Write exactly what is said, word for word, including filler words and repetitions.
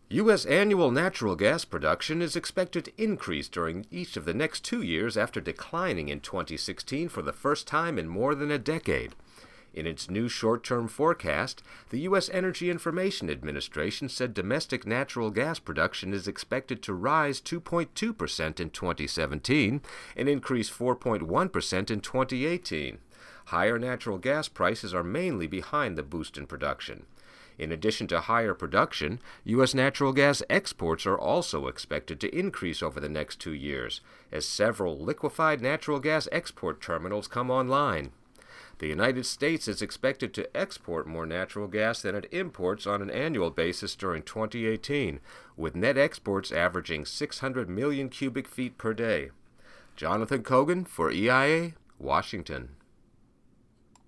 U S annual natural gas production is expected to increase during each of the next two years after declining in twenty sixteen for the first time in more than a decade. In its new short-term forecast, the U S Energy Information Administration said domestic natural gas production is expected to rise two point two percent in twenty seventeen and increase four point one percent in twenty eighteen. Higher natural gas prices are mainly behind the boost in production. In addition to higher production, U S natural gas exports are also expected to increase over the next two years, as several liquefied natural gas export terminals come online. The United States is expected to export more natural gas than it imports on an annual basis during twenty eighteen, with net exports averaging six hundred million cubic feet per day. Jonathan Kogan for E I A, Washington.